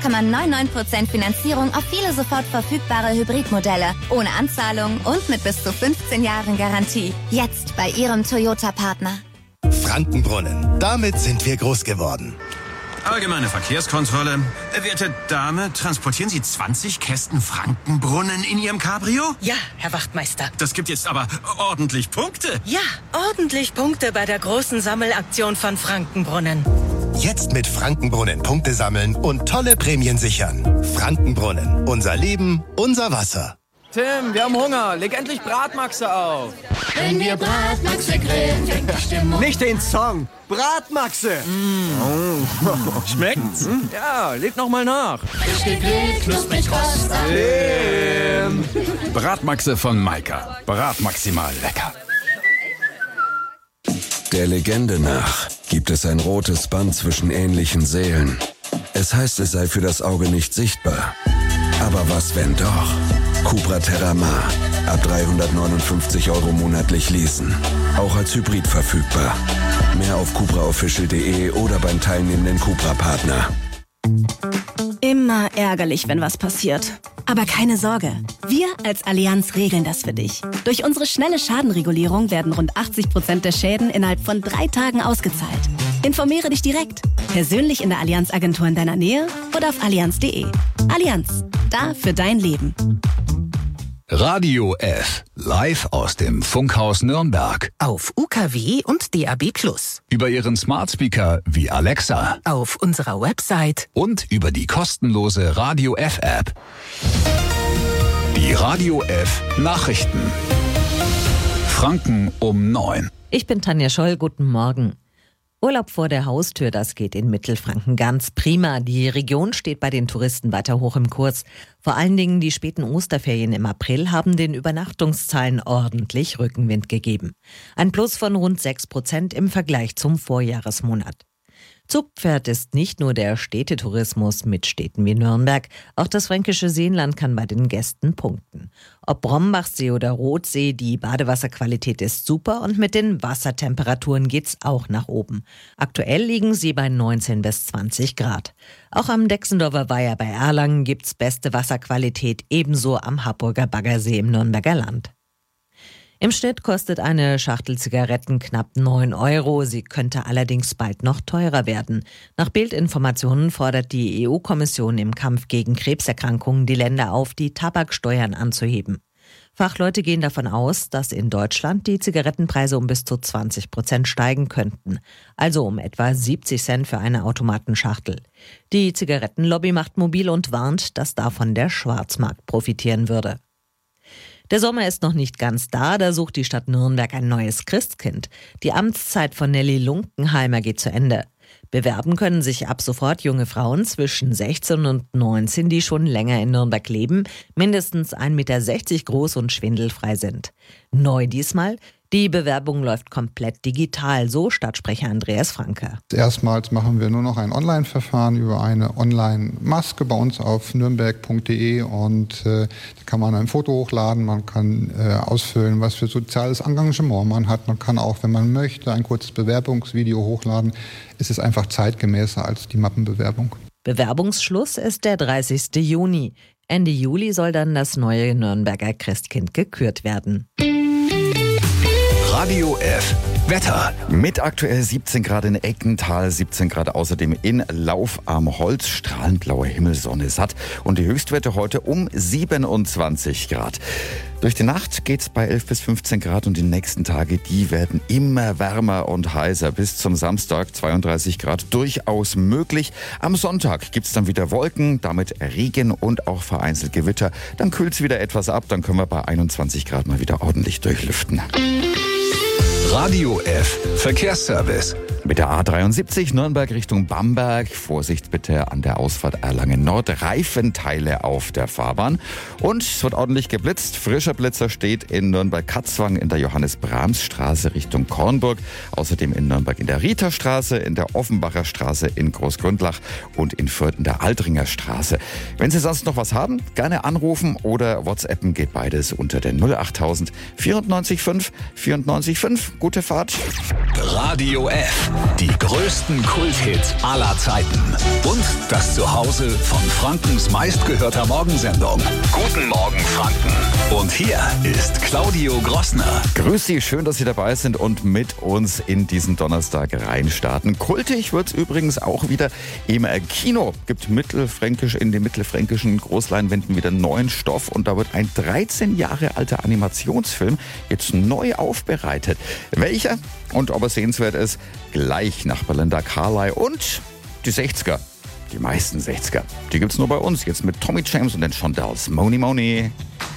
0,99% Finanzierung auf viele sofort verfügbare Hybridmodelle. Ohne Anzahlung und mit bis zu 15 Jahren Garantie. Jetzt bei Ihrem Toyota-Partner. Frankenbrunnen. Damit sind wir groß geworden. Allgemeine Verkehrskontrolle. Werte Dame, transportieren Sie 20 Kästen Frankenbrunnen in Ihrem Cabrio? Ja, Herr Wachtmeister. Das gibt jetzt aber ordentlich Punkte. Ja, ordentlich Punkte bei der großen Sammelaktion von Frankenbrunnen. Jetzt mit Frankenbrunnen Punkte sammeln und tolle Prämien sichern. Frankenbrunnen. Unser Leben, unser Wasser. Tim, wir haben Hunger. Leg endlich Bratmaxe auf. Wenn wir Bratmaxe grillen, fängt die Stimmung. Nicht den Song. Bratmaxe. Schmeckt's? Ja, leg noch mal nach. Frisch gegrillt, knusprig roster. Tim. Bratmaxe von Maika. Bratmaximal lecker. Der Legende nach gibt es ein rotes Band zwischen ähnlichen Seelen. Es heißt, es sei für das Auge nicht sichtbar. Aber was, wenn doch? Cupra Terramar. Ab 359 € monatlich leasen. Auch als Hybrid verfügbar. Mehr auf cupraofficial.de oder beim teilnehmenden Cupra-Partner. Immer ärgerlich, wenn was passiert. Aber keine Sorge. Wir als Allianz regeln das für dich. Durch unsere schnelle Schadenregulierung werden rund 80% der Schäden innerhalb von 3 Tagen ausgezahlt. Informiere dich direkt. Persönlich in der Allianz-Agentur in deiner Nähe oder auf allianz.de. Allianz. Da für dein Leben. Radio F. Live aus dem Funkhaus Nürnberg. Auf UKW und DAB+. Über Ihren Smart Speaker wie Alexa. Auf unserer Website. Und über die kostenlose Radio F App. Die Radio F Nachrichten. Franken um 9. Ich bin Tanja Scholl, guten Morgen. Urlaub vor der Haustür, das geht in Mittelfranken ganz prima. Die Region steht bei den Touristen weiter hoch im Kurs. Vor allen Dingen die späten Osterferien im April haben den Übernachtungszahlen ordentlich Rückenwind gegeben. Ein Plus von rund 6% im Vergleich zum Vorjahresmonat. Zugpferd ist nicht nur der Städtetourismus mit Städten wie Nürnberg, auch das fränkische Seenland kann bei den Gästen punkten. Ob Brombachsee oder Rothsee, die Badewasserqualität ist super und mit den Wassertemperaturen geht's auch nach oben. Aktuell liegen sie bei 19 bis 20 Grad. Auch am Dexendorfer Weiher bei Erlangen gibt's beste Wasserqualität, ebenso am Harburger Baggersee im Nürnberger Land. Im Schnitt kostet eine Schachtel Zigaretten knapp 9 €. Sie könnte allerdings bald noch teurer werden. Nach Bildinformationen fordert die EU-Kommission im Kampf gegen Krebserkrankungen die Länder auf, die Tabaksteuern anzuheben. Fachleute gehen davon aus, dass in Deutschland die Zigarettenpreise um bis zu 20% steigen könnten. Also um etwa 70 Cent für eine Automatenschachtel. Die Zigarettenlobby macht mobil und warnt, dass davon der Schwarzmarkt profitieren würde. Der Sommer ist noch nicht ganz da sucht die Stadt Nürnberg ein neues Christkind. Die Amtszeit von Nelly Lunkenheimer geht zu Ende. Bewerben können sich ab sofort junge Frauen zwischen 16 und 19, die schon länger in Nürnberg leben, mindestens 1,60 Meter groß und schwindelfrei sind. Neu diesmal: die Bewerbung läuft komplett digital, so Stadtsprecher Andreas Franke. Erstmals machen wir nur noch ein Online-Verfahren über eine Online-Maske bei uns auf nürnberg.de und da kann man ein Foto hochladen, man kann ausfüllen, was für soziales Engagement man hat. Man kann auch, wenn man möchte, ein kurzes Bewerbungsvideo hochladen. Es ist einfach zeitgemäßer als die Mappenbewerbung. Bewerbungsschluss ist der 30. Juni. Ende Juli soll dann das neue Nürnberger Christkind gekürt werden. Radio F. Wetter. Mit aktuell 17 Grad in Eckental, 17 Grad außerdem in Lauf am Holz, strahlend blauer Himmel, Sonne satt und die Höchstwerte heute um 27 Grad. Durch die Nacht geht's bei 11 bis 15 Grad und die nächsten Tage, die werden immer wärmer und heißer. Bis zum Samstag 32 Grad durchaus möglich. Am Sonntag gibt's dann wieder Wolken, damit Regen und auch vereinzelt Gewitter. Dann kühlt's wieder etwas ab, dann können wir bei 21 Grad mal wieder ordentlich durchlüften. Radio F. Verkehrsservice. Mit der A73 Nürnberg Richtung Bamberg. Vorsicht bitte an der Ausfahrt Erlangen Nord. Reifenteile auf der Fahrbahn. Und es wird ordentlich geblitzt. Frischer Blitzer steht in Nürnberg-Katzwang in der Johannes-Brahms-Straße Richtung Kornburg. Außerdem in Nürnberg in der Rieterstraße, in der Offenbacher Straße in Großgründlach und in Fürth in der Altringer Straße. Wenn Sie sonst noch was haben, gerne anrufen oder WhatsAppen, geht beides unter der 08000 94 5 94 5. Gute Fahrt. Radio F. Die größten Kulthits aller Zeiten. Und das Zuhause von Frankens meistgehörter Morgensendung. Guten Morgen, Franken. Und hier ist Claudio Grossner. Grüß Sie, schön, dass Sie dabei sind und mit uns in diesen Donnerstag reinstarten. Kultig wird's übrigens auch wieder im Kino. Gibt in den mittelfränkischen Großleinwänden wieder neuen Stoff und da wird ein 13 Jahre alter Animationsfilm jetzt neu aufbereitet. Welcher und ob er sehenswert ist, gleich nach Belinda Carlisle und die 60er. Die meisten 60er. Die gibt's nur bei uns. Jetzt mit Tommy James und den Shondells. Money Money.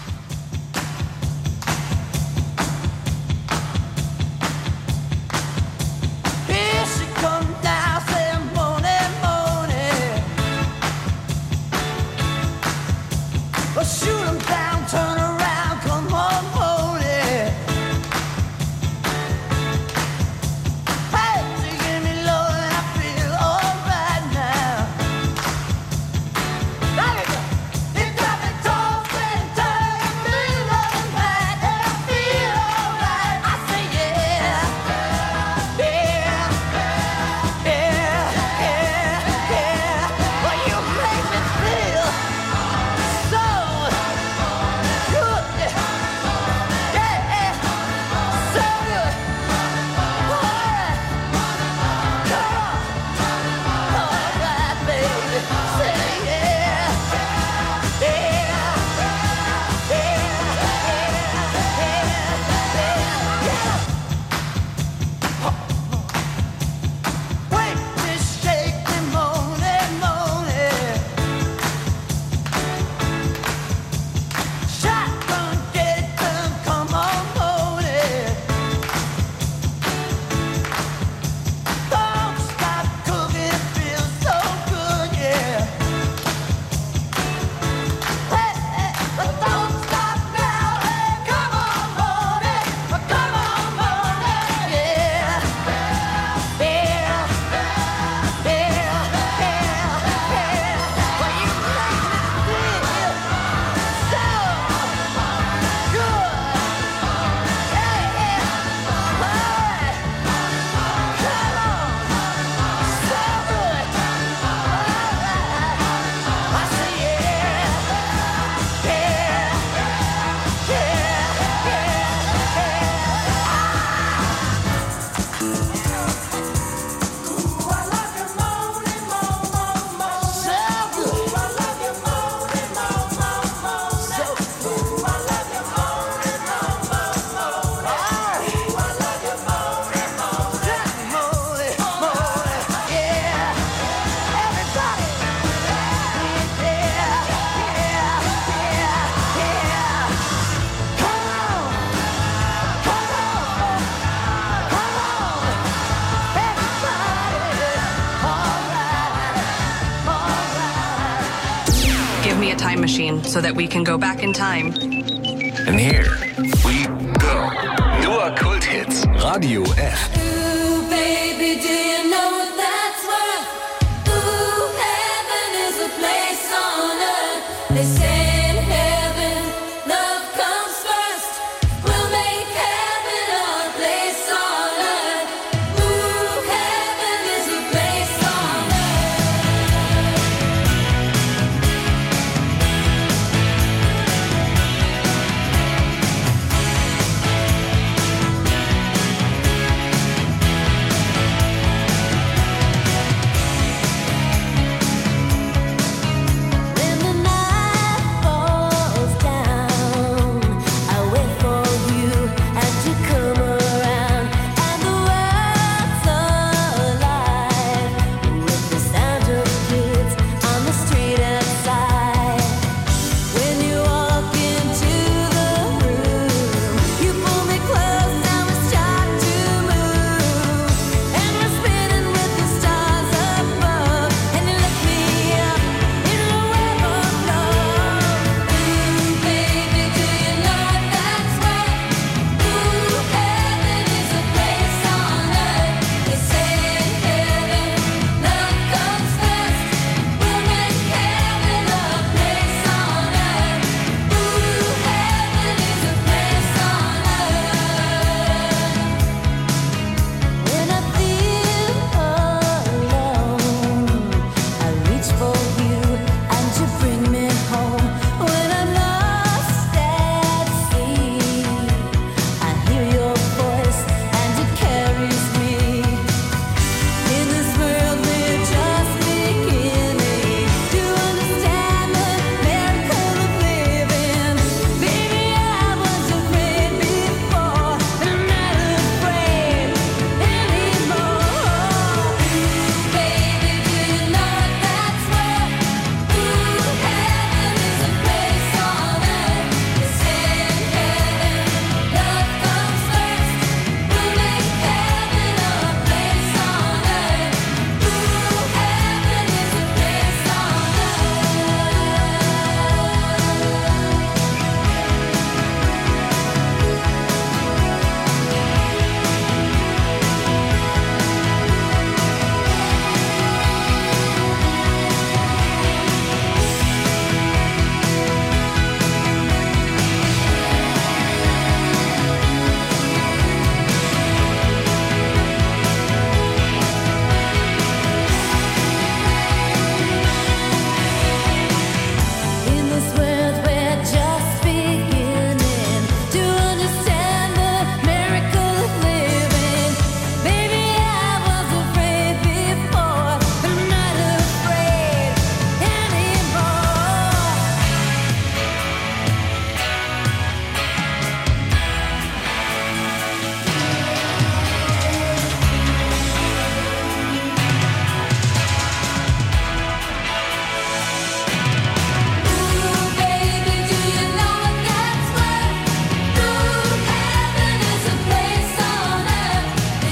Time machine so that we can go back in time. And here we go. Nur Kulthits. Radio F. Ooh, baby, do you know that's worth? Ooh, heaven is a place on earth. They say in heaven, love comes first. We'll make heaven our place on earth. Ooh, heaven is a place on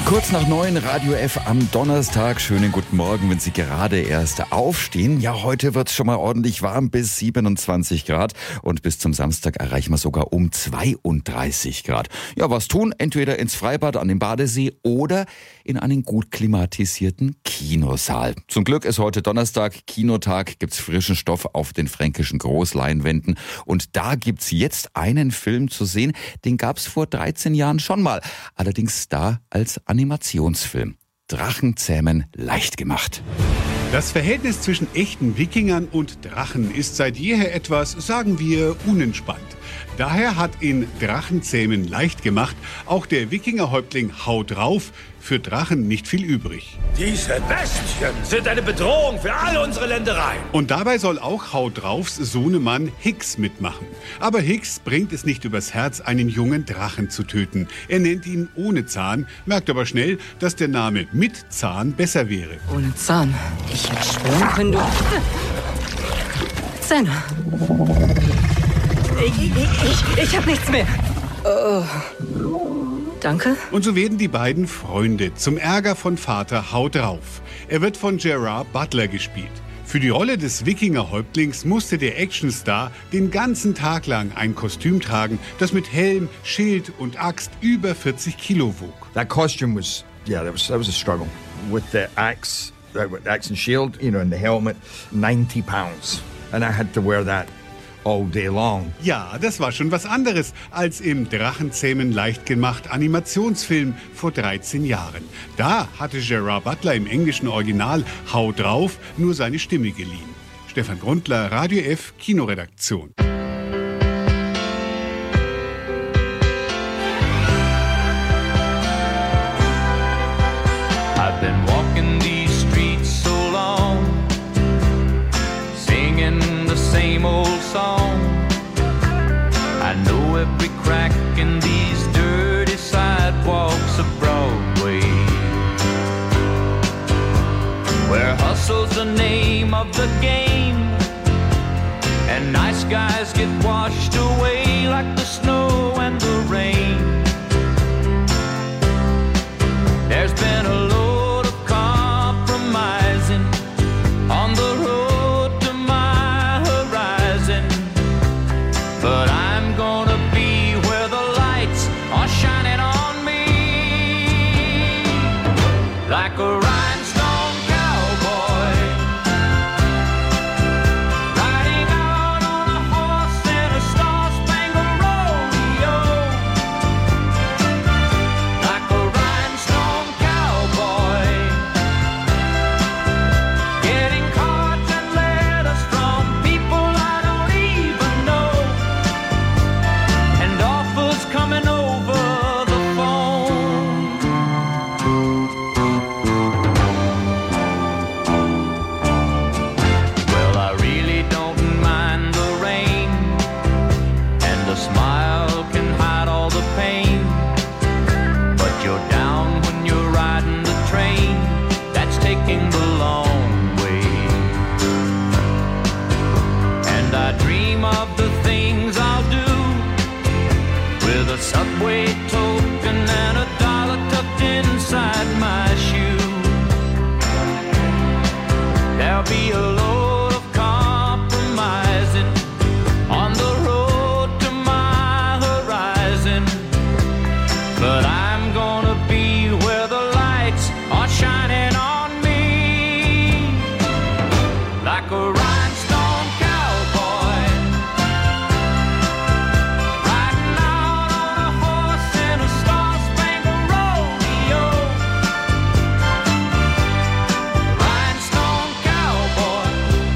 Kurz nach 9, Radio F am Donnerstag. Schönen guten Morgen, wenn Sie gerade erst aufstehen. Ja, heute wird es schon mal ordentlich warm, bis 27 Grad. Und bis zum Samstag erreichen wir sogar um 32 Grad. Ja, was tun? Entweder ins Freibad an den Badesee oder in einen gut klimatisierten Kinosaal. Zum Glück ist heute Donnerstag, Kinotag, gibt's frischen Stoff auf den fränkischen Großleinwänden. Und da gibt's jetzt einen Film zu sehen, den gab's vor 13 Jahren schon mal. Allerdings da als Animationsfilm. Drachenzähmen leicht gemacht. Das Verhältnis zwischen echten Wikingern und Drachen ist seit jeher etwas, sagen wir, unentspannt. Daher hat in Drachenzähmen leicht gemacht auch der Wikingerhäuptling Hau drauf für Drachen nicht viel übrig. Diese Bestien sind eine Bedrohung für all unsere Ländereien. Und dabei soll auch Hau draufs Sohnemann Hix mitmachen. Aber Hix bringt es nicht übers Herz, einen jungen Drachen zu töten. Er nennt ihn ohne Zahn, merkt aber schnell, dass der Name mit Zahn besser wäre. Ohne Zahn? Ich hätte schwören können, du... Zähne. Ich hab nichts mehr. Oh. Danke. Und so werden die beiden Freunde zum Ärger von Vater Hau drauf. Er wird von Gerard Butler gespielt. Für die Rolle des Wikingerhäuptlings musste der Actionstar den ganzen Tag lang ein Kostüm tragen, das mit Helm, Schild und Axt über 40 Kilo wog. That costume was, that was a struggle. With the axe and shield, and the helmet, 90 pounds. And I had to wear that all day long. Ja, das war schon was anderes als im Drachenzähmen leicht gemacht Animationsfilm vor 13 Jahren. Da hatte Gerard Butler im englischen Original Hau drauf nur seine Stimme geliehen. Stefan Grundler, Radio F, Kinoredaktion. I've been walking these streets so long, singing the same old song. I know every crack in these dirty sidewalks of Broadway, where hustle's the name of the game, and nice guys get washed away like the snow and the rain. There's been a load of compromising on the road to my horizon, but I'm gonna be where the lights are shining on me, like a rhinestone cowboy, riding out on a horse in a star-spangled rodeo, like a rhinestone cowboy, getting cards and letters from people I don't even know, and offers coming over the phone. Well, I really don't mind the rain, and a smile can hide all the pain, but you're down when you're riding the train that's taking the long way. And I dream of the things I'll do with a subway token and a dollar tucked inside my shoe. There'll be a load of compromising on the road to my horizon, but I'm gonna be where the lights are shining on me, like a rhinestone cowboy, riding out on a horse in a star-spangled rodeo, rhinestone cowboy,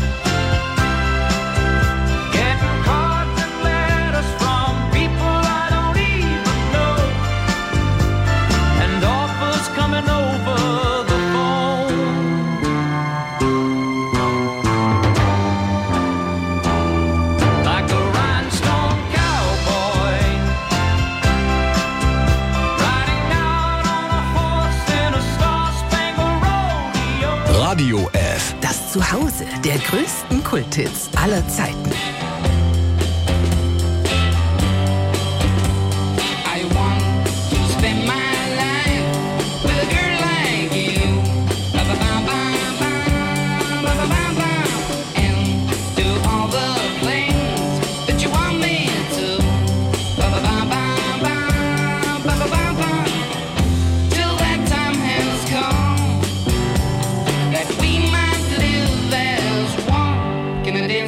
getting cards and letters from people I don't even know, and offers coming over the phone. Like a rhinestone cowboy, riding out on a horse in a star-spangled rodeo. Radio F. Das Zuhause der größten Kulthits aller Zeiten. I want to spend my life with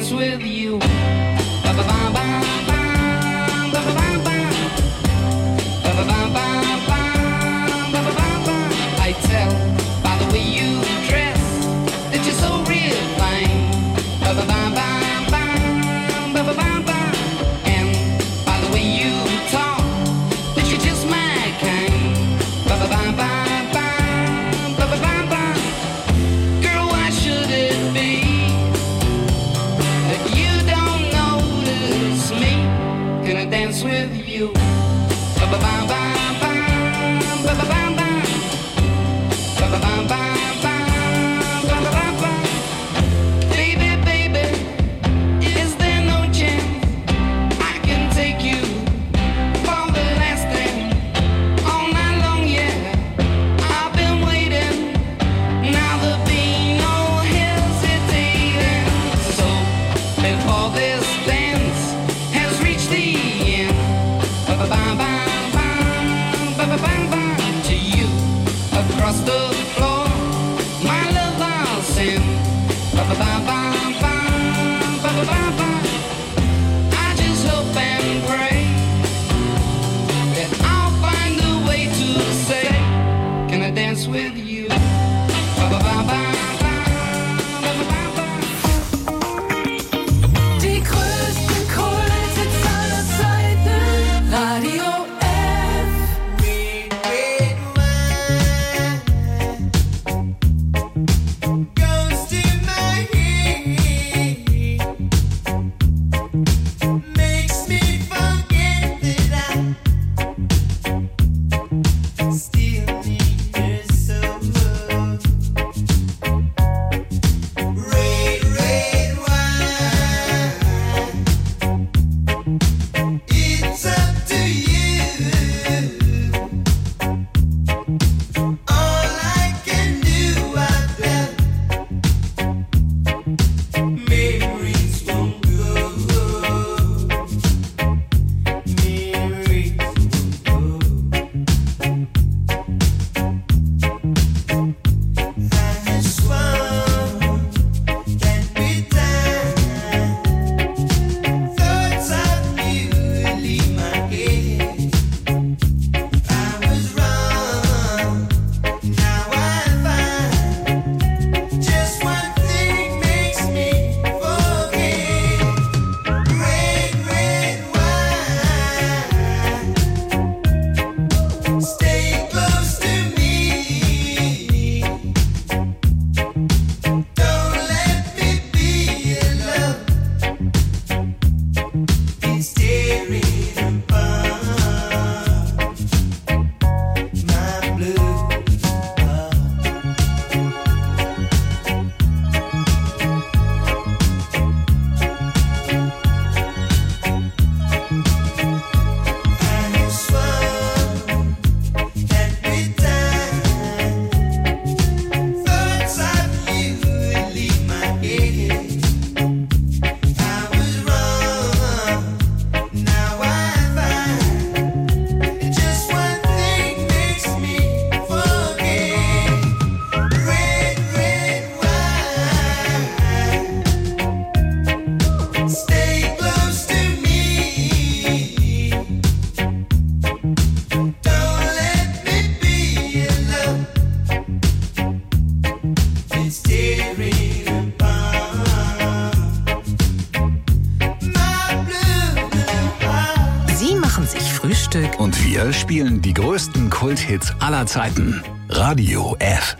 dance with you. Ba-ba-ba-ba-ba, ba-ba-ba-ba, ba-ba-ba-ba-ba, ba-ba-ba-ba. I tell by the way you dress that you're so real fine. Ba-ba-ba-ba-ba, ba-ba-ba-ba. And by the way you talk that you're just my kind. Ba-ba-ba-ba-ba, ba-ba-ba-ba. Girl, why should it be that you don't notice me? Can I dance with you? Ba-ba-ba-ba-ba, ba-ba-ba-ba, ba-ba-ba-ba-ba, ba-ba-ba-ba. Baby, baby, is there no chance I can take you for the last thing all night long? Yeah, I've been waiting. Now there'll be no hesitating. So before this dance has reached the end, ba-ba-ba-ba-ba, ba-ba-ba-ba, to you across the floor, my love I'll send. Ba-ba-ba-ba-ba, ba-ba-ba-ba. I just hope and pray that I'll find a way to say, can I dance with you? Ba-ba-ba-ba-ba, ba-ba-ba-ba. Die größten Kulthits aller Zeiten. Radio F. Goes to my head, makes me forget that I still need her so much. Red, red wine, it's up to you. All I can do, I've left memories won't go. Memories won't go. I have sworn that with time, thoughts of you will leave my head. I was wrong. Now I find just one thing makes me forget. Red, red wine, stay close to me. Don't let me be alone. It's tearing apart my blue heart. I have sworn that with time, thoughts of you will leave my head. I was wrong. Now I find just one thing makes me forget. Red, red wine, stay close to me. Don't let me be alone. It's tearing apart my blue heart. Sie machen sich Frühstück. Und wir spielen die größten Kulthits aller Zeiten. Radio F.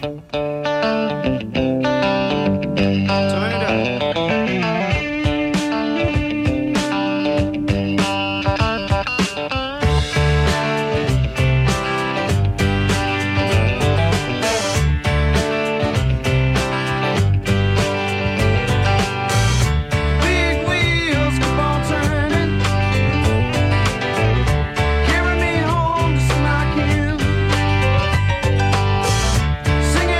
Big wheels keep on turning, carry me home just like you. Singing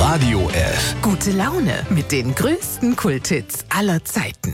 Radio F. Gute Laune mit den größten Kulthits aller Zeiten.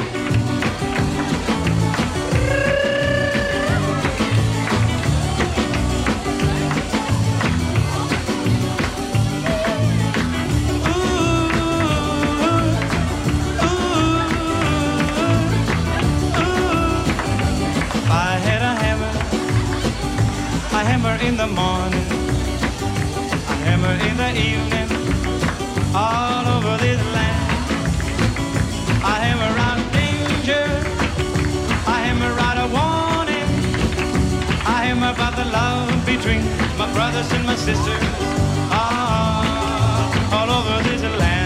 In the morning, a hammer in the evening, all over this land. I hammer out danger, I hammer out a warning, I hammer about the love between my brothers and my sisters, all over this land.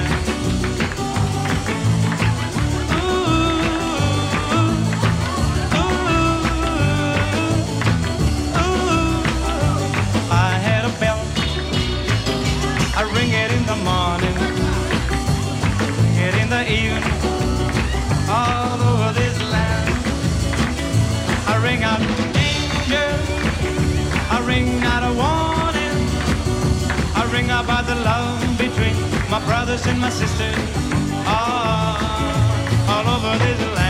I ring it in the morning, ring it in the evening, all over this land. I ring out danger, I ring out a warning, I ring about the love between my brothers and my sisters, all over this land.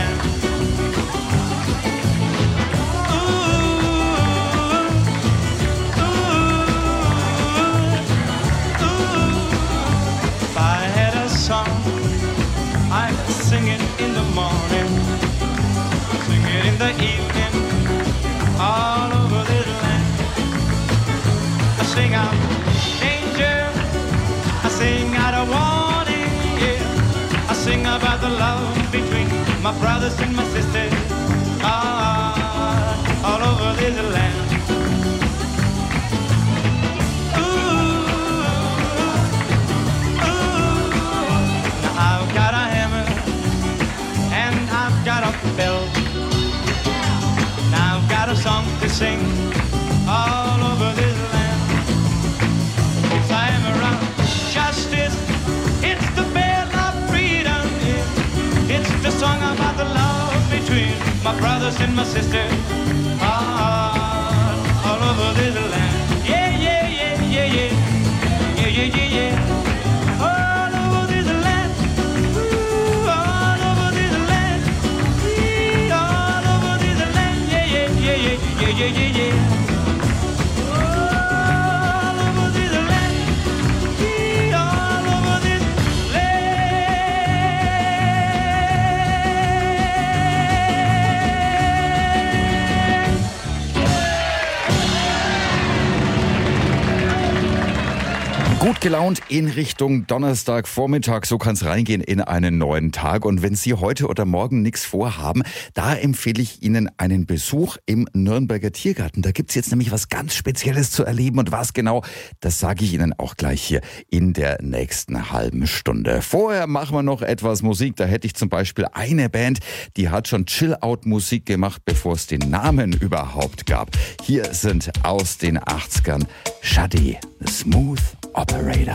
I sing it in the morning, sing it in the evening, all over this land. I sing out danger, I sing out a warning, yeah. I sing about the love between my brothers and my sisters, all over this land. Got a bell, now I've got a song to sing all over this land. It's a hammer of justice, it's the bell of freedom, yeah. It's the song about the love between my brothers and my sisters, all over this land. Yeah, yeah, yeah, yeah, yeah, yeah, yeah, yeah, yeah. Yeah, yeah, yeah. All over this land, all over this Gut gelaunt in Richtung Donnerstagvormittag, so kann es reingehen in einen neuen Tag. Und wenn Sie heute oder morgen nichts vorhaben, da empfehle ich Ihnen einen Besuch im Nürnberger Tiergarten. Da gibt's jetzt nämlich was ganz Spezielles zu erleben. Und was genau, das sage ich Ihnen auch gleich hier in der nächsten halben Stunde. Vorher machen wir noch etwas Musik. Da hätte ich zum Beispiel eine Band, die hat schon Chill-Out-Musik gemacht, bevor es den Namen überhaupt gab. Hier sind aus den 80ern Shadi, The Smooth Operator.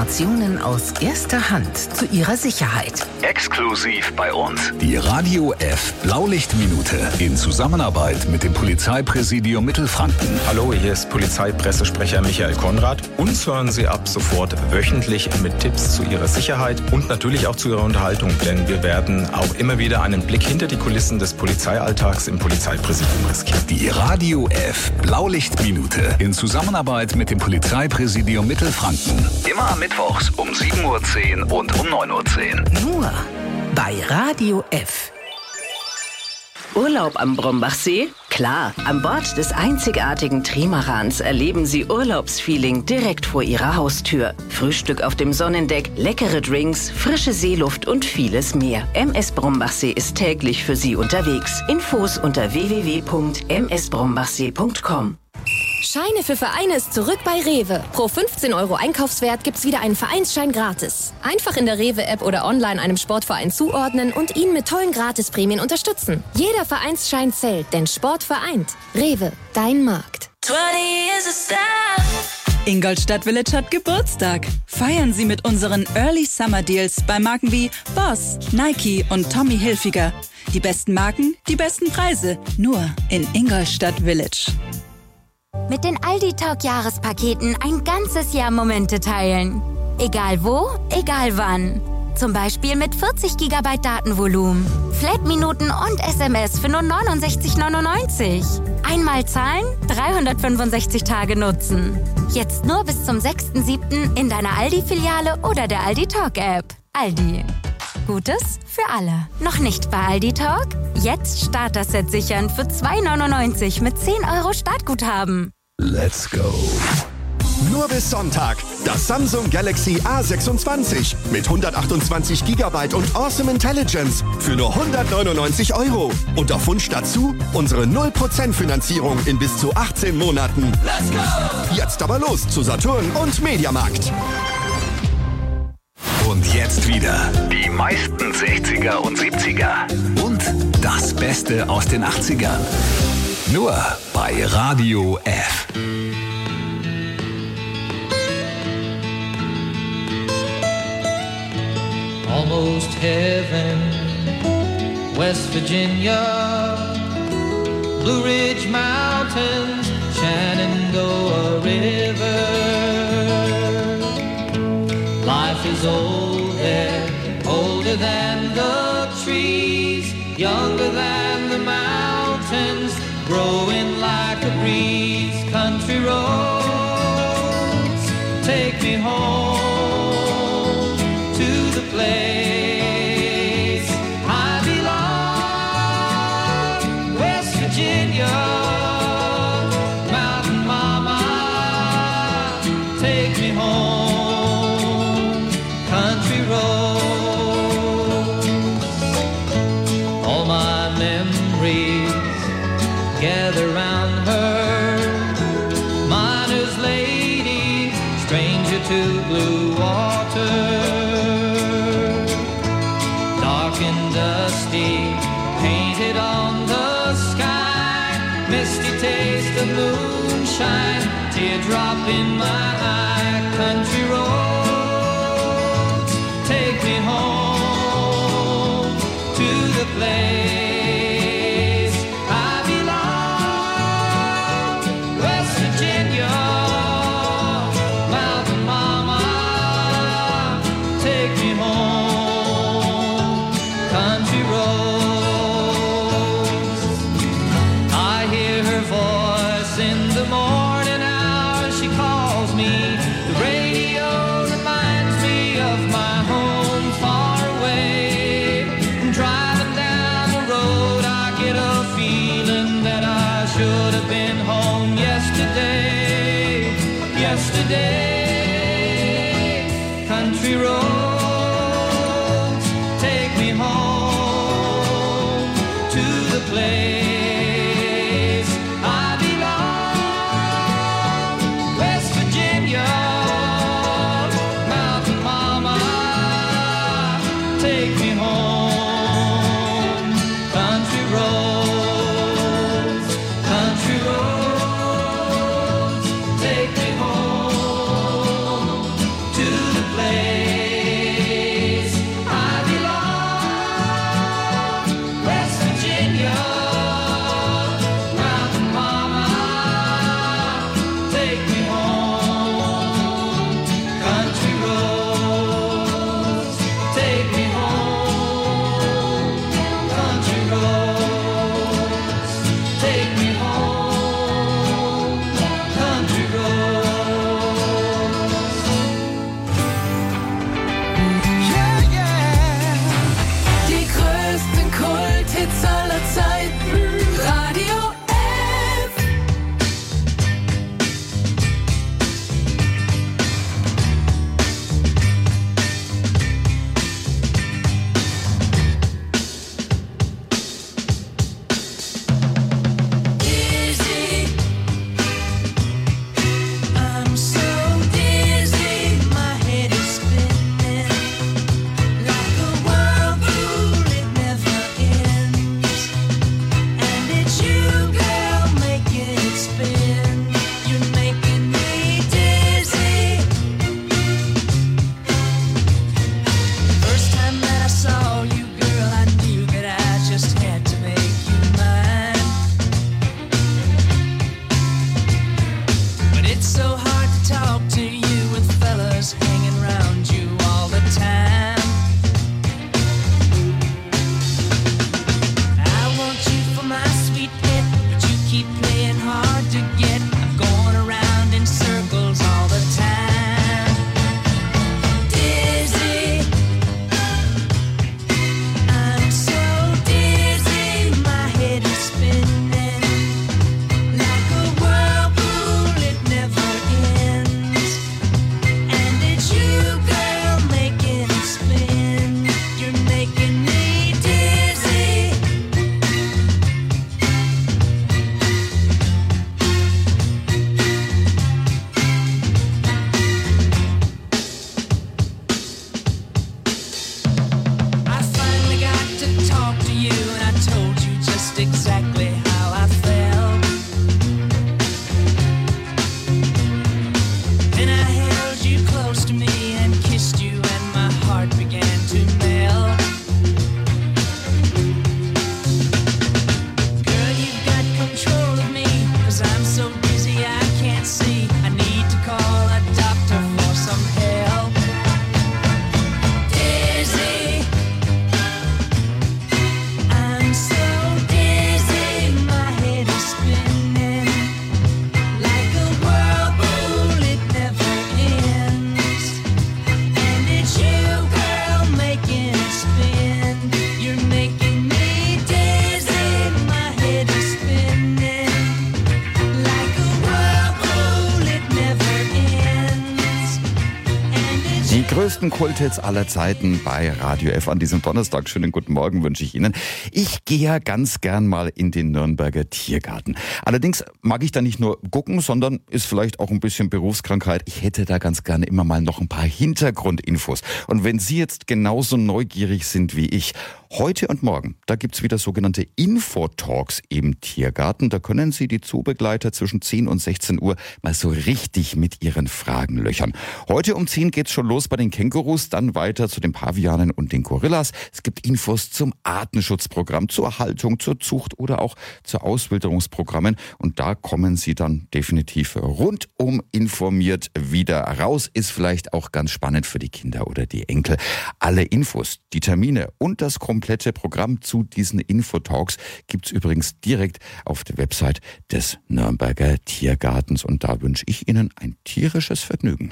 Informationen aus erster Hand zu Ihrer Sicherheit. Exklusiv bei uns. Die Radio F Blaulichtminute in Zusammenarbeit mit dem Polizeipräsidium Mittelfranken. Hallo, hier ist Polizeipressesprecher Michael Konrad. Uns hören Sie ab sofort wöchentlich mit Tipps zu Ihrer Sicherheit und natürlich auch zu Ihrer Unterhaltung, denn wir werden auch immer wieder einen Blick hinter die Kulissen des Polizeialltags im Polizeipräsidium riskieren. Die Radio F Blaulichtminute in Zusammenarbeit mit dem Polizeipräsidium Mittelfranken. Immer mittwochs um 7:10 Uhr und um 9:10 Uhr. Nur bei Radio F. Urlaub am Brombachsee? Klar, an Bord des einzigartigen Trimarans erleben Sie Urlaubsfeeling direkt vor Ihrer Haustür. Frühstück auf dem Sonnendeck, leckere Drinks, frische Seeluft und vieles mehr. MS Brombachsee ist täglich für Sie unterwegs. Infos unter www.msbrombachsee.com. Scheine für Vereine ist zurück bei Rewe. Pro 15 € Einkaufswert gibt's wieder einen Vereinsschein gratis. Einfach in der Rewe-App oder online einem Sportverein zuordnen und ihn mit tollen Gratisprämien unterstützen. Jeder Vereinsschein zählt, denn Sport vereint. Rewe, dein Markt. 20 years of style. Ingolstadt Village hat Geburtstag. Feiern Sie mit unseren Early Summer Deals bei Marken wie Boss, Nike und Tommy Hilfiger. Die besten Marken, die besten Preise. Nur in Ingolstadt Village. Mit den Aldi Talk Jahrespaketen ein ganzes Jahr Momente teilen. Egal wo, egal wann. Zum Beispiel mit 40 GB Datenvolumen, Flat-Minuten und SMS für nur 69,99. Einmal zahlen, 365 Tage nutzen. Jetzt nur bis zum 6.7. in deiner Aldi-Filiale oder der Aldi Talk App. Aldi. Gutes für alle. Noch nicht bei Aldi Talk? Jetzt Starter-Set sichern für 2,99 mit 10 € Startguthaben. Let's go. Nur bis Sonntag. Das Samsung Galaxy A26 mit 128 GB und Awesome Intelligence für nur 199 €. Und auf Wunsch dazu unsere 0% Finanzierung in bis zu 18 Monaten. Let's go! Jetzt aber los zu Saturn und Mediamarkt. Und jetzt wieder die meisten 60er und 70er und das Beste aus den 80ern. Nur bei Radio F. Almost heaven, West Virginia, Blue Ridge Mountains, Shenandoah River. Life is old there, older than the trees, younger than the mountains, growing like a breeze. Country roads, take me home to the place I belong, West Virginia. Mountain mama, take me home. Country roads, all my memories gather round her. Miner's lady, stranger to blue water. Dark and dusty, painted on the sky. Misty taste of moonshine, teardrop in my eye. Country roads, take me home to the place I belong, West Virginia. Mountain mama, take me home. Country roads, I hear her voice in the morning hour. She calls me. The radio reminds me of my home far away. Driving down the road, I get a feeling that I should have been home yesterday. Yesterday, country roads, take me home to the place I belong, West Virginia. Mountain mama, take me home. Country roads, take me home to the place größten Kulthits aller Zeiten bei Radio F an diesem Donnerstag. Schönen guten Morgen wünsche ich Ihnen. Ich gehe ja ganz gern mal in den Nürnberger Tiergarten. Allerdings mag ich da nicht nur gucken, sondern ist vielleicht auch ein bisschen Berufskrankheit. Ich hätte da ganz gerne immer mal noch ein paar Hintergrundinfos. Und wenn Sie jetzt genauso neugierig sind wie ich, heute und morgen, da gibt's wieder sogenannte Infotalks im Tiergarten. Da können Sie die Zoobegleiter zwischen 10 und 16 Uhr mal so richtig mit Ihren Fragen löchern. Heute um 10 geht's schon los bei den Kängurus, dann weiter zu den Pavianen und den Gorillas. Es gibt Infos zum Artenschutzprogramm, zur Haltung, zur Zucht oder auch zu Auswilderungsprogrammen. Und da kommen Sie dann definitiv rundum informiert wieder raus. Ist vielleicht auch ganz spannend für die Kinder oder die Enkel. Alle Infos, die Termine und das komplette Programm zu diesen Infotalks gibt's übrigens direkt auf der Website des Nürnberger Tiergartens. Und da wünsche ich Ihnen ein tierisches Vergnügen.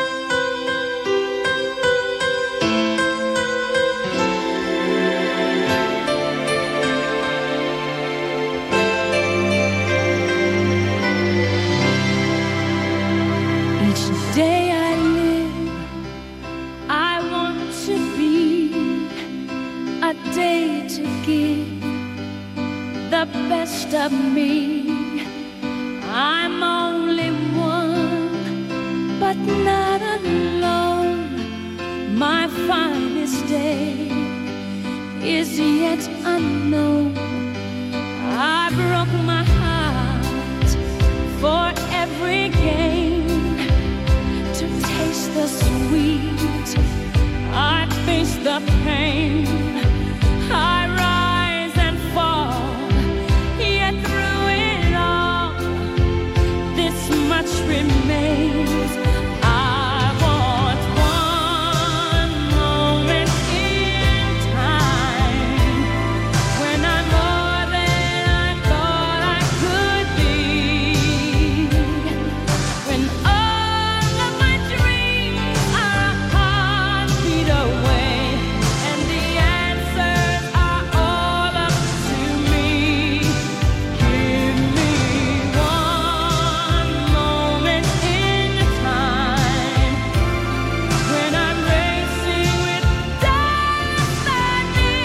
Each day I live, I want to be a day to give the best of me. I'm only one, but not alone. My finest day is yet unknown. I broke my heart for every gain. To taste the sweet, I face the pain. I rise and fall, yet through it all, this much remains. I want one moment in time when I'm more than I thought I could be. When all of my dreams are a heartbeat away, and the answers are all up to me. Give me one moment in time when I'm racing with destiny.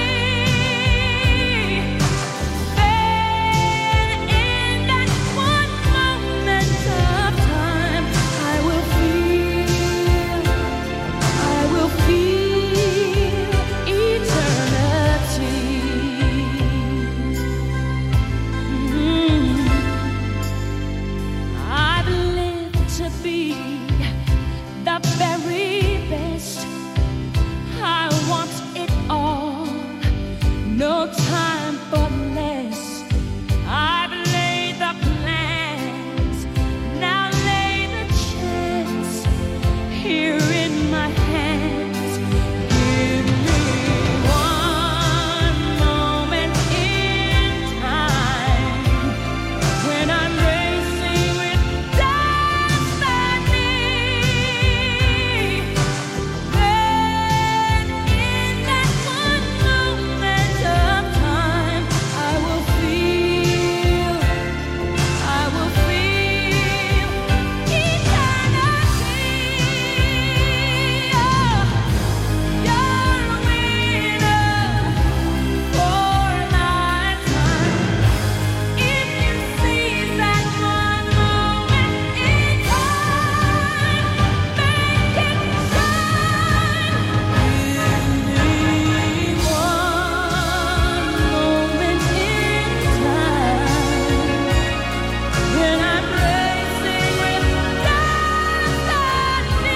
Then in that one moment of time, I will feel eternity. I've lived to be the very best. I want it all, no time for less. I've laid the plans, now lay the chance here in my hands. Give me one moment in time when I'm racing with destiny. Then in that one moment of time, I will feel eternity. You're a winner for a lifetime. If you seize that one moment in time, make it shine. Give me one moment in time when I'm racing with destiny.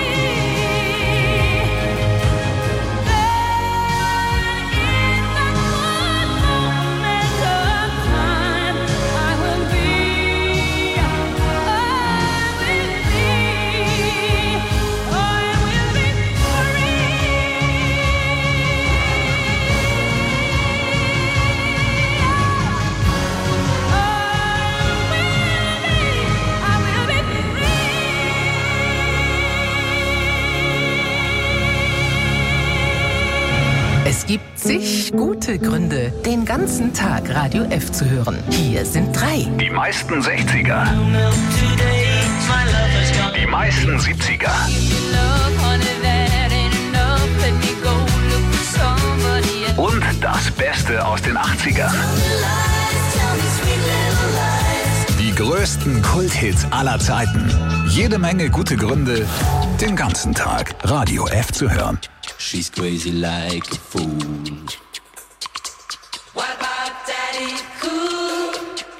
Es gibt zig gute Gründe, den ganzen Tag Radio F zu hören. Hier sind 3. Die meisten 60er. Die meisten 70er. Das Beste aus den 80ern. Die größten Kulthits aller Zeiten. Jede Menge gute Gründe, den ganzen Tag Radio F zu hören. She's crazy like a fool. What about Daddy Cool?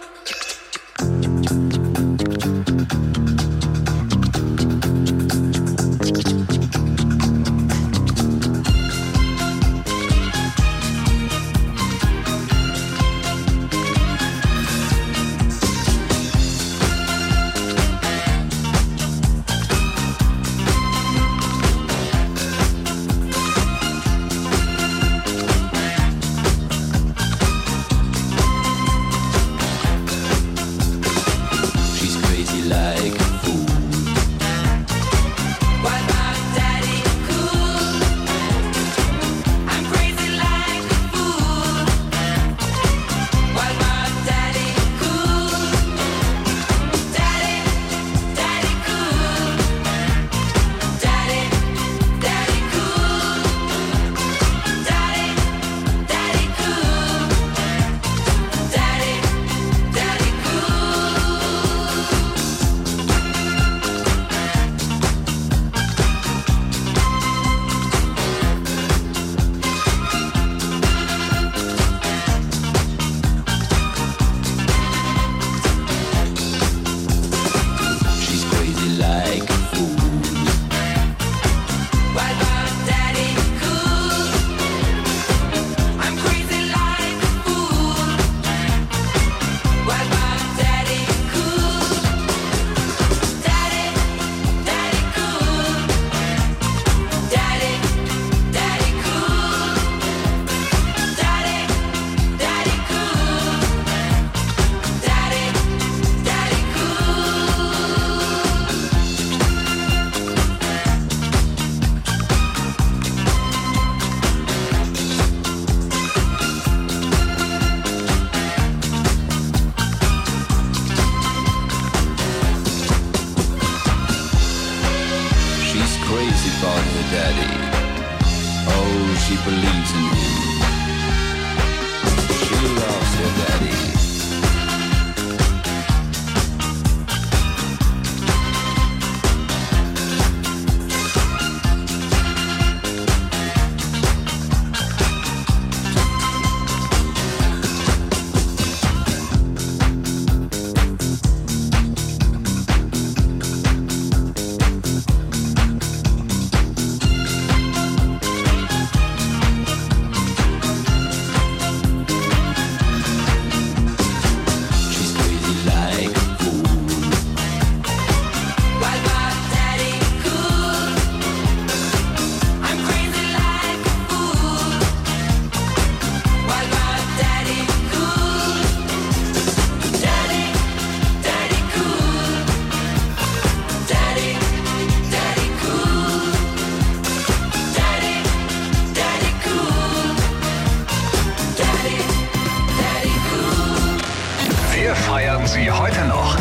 Sie heute noch.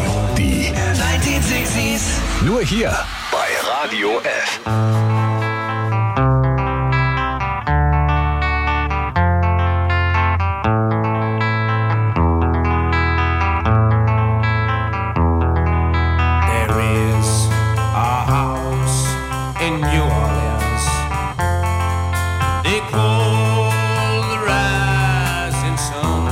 Die 1960s. Nur hier bei Radio F. There is a house in New Orleans. They call the rising sun.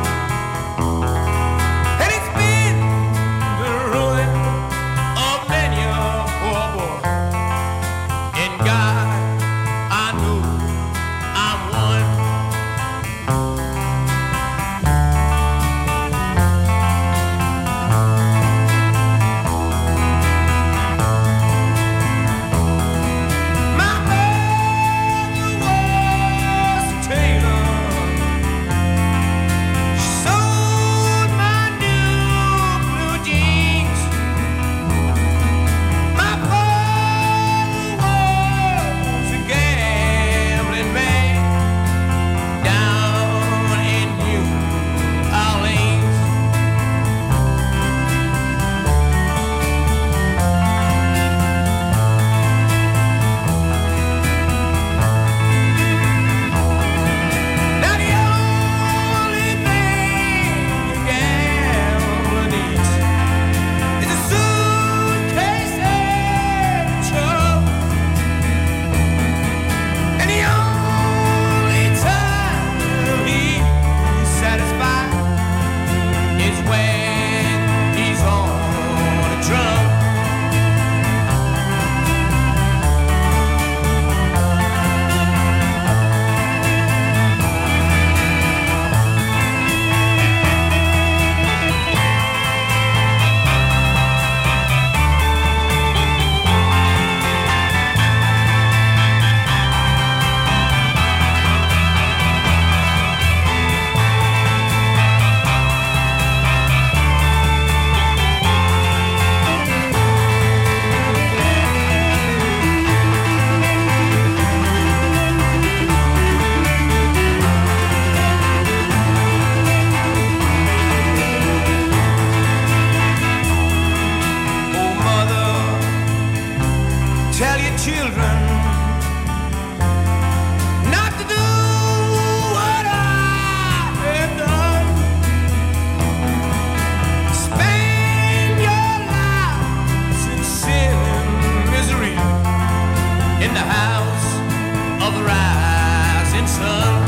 And it's been the ruin of many a poor boy. And God, I know I'm one. children not to do what I have done. Spend your lives in sin and misery in the house of the rising sun.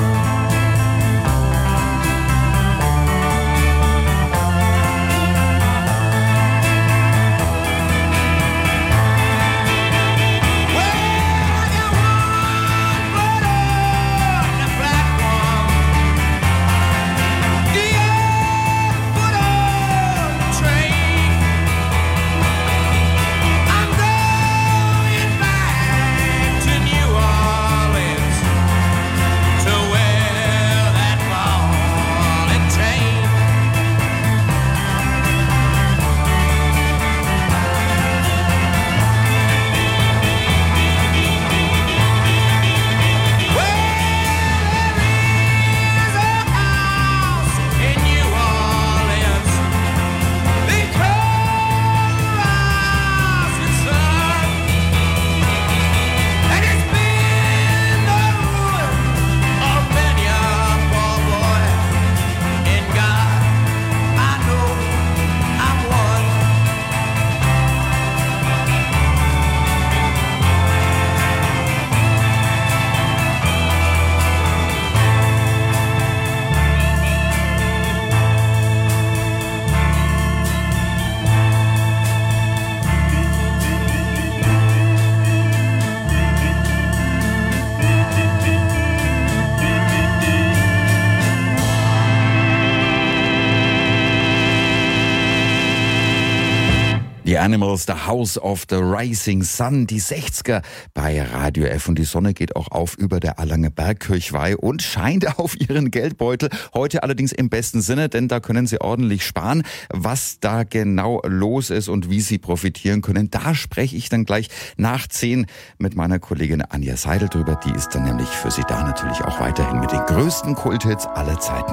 Die Animals, The House of the Rising Sun, die 60er bei Radio F. Und die Sonne geht auch auf über der Erlanger Bergkirchweih und scheint auf Ihren Geldbeutel. Heute allerdings im besten Sinne, denn da können Sie ordentlich sparen. Was da genau los ist und wie Sie profitieren können, da spreche ich dann gleich nach 10 mit meiner Kollegin Anja Seidel drüber. Die ist dann nämlich für Sie da natürlich auch weiterhin mit den größten Kulthits aller Zeiten.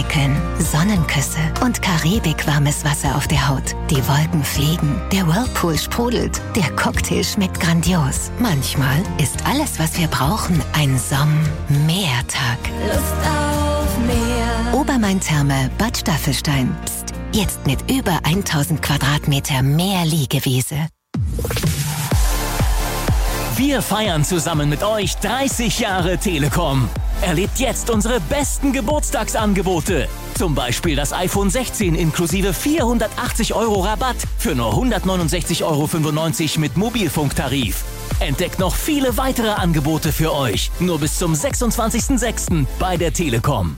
Wolken, Sonnenküsse und karibikwarmes Wasser auf der Haut. Die Wolken fliegen, der Whirlpool sprudelt, der Cocktail schmeckt grandios. Manchmal ist alles, was wir brauchen, ein Sommermeertag. Lust auf mehr. Obermain-Therme Bad Staffelstein. Psst, jetzt mit über 1000 Quadratmeter mehr Liegewiese. Wir feiern zusammen mit euch 30 Jahre Telekom. Erlebt jetzt unsere besten Geburtstagsangebote. Zum Beispiel das iPhone 16 inklusive 480 € Rabatt für nur 169,95 € mit Mobilfunktarif. Entdeckt noch viele weitere Angebote für euch. Nur bis zum 26.06. bei der Telekom.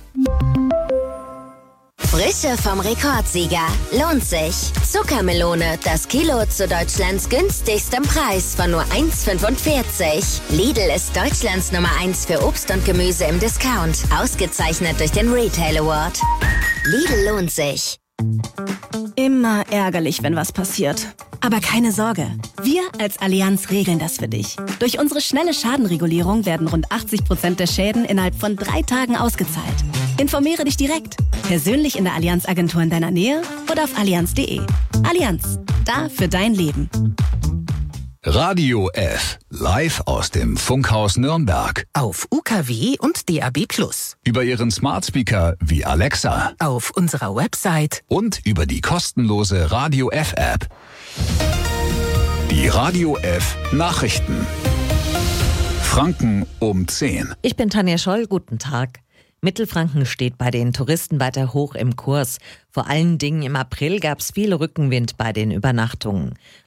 Frische vom Rekordsieger. Lohnt sich. Zuckermelone, das Kilo zu Deutschlands günstigstem Preis von nur 1,45. Lidl ist Deutschlands Nummer 1 für Obst und Gemüse im Discount. Ausgezeichnet durch den Retail Award. Lidl lohnt sich. Immer ärgerlich, wenn was passiert. Aber keine Sorge, wir als Allianz regeln das für dich. Durch unsere schnelle Schadenregulierung werden rund 80% der Schäden innerhalb von 3 Tagen ausgezahlt. Informiere dich direkt, persönlich in der Allianz-Agentur in deiner Nähe oder auf allianz.de. Allianz, da für dein Leben. Radio F, live aus dem Funkhaus Nürnberg. Auf UKW und DAB+. Über Ihren Smart Speaker wie Alexa. Auf unserer Website. Und über die kostenlose Radio F App. Die Radio F Nachrichten. Franken um 10. Ich bin Tanja Scholl, guten Tag. Mittelfranken steht bei den Touristen weiter hoch im Kurs. Vor allen Dingen im April gab es viel Rückenwind bei den Übernachtungen.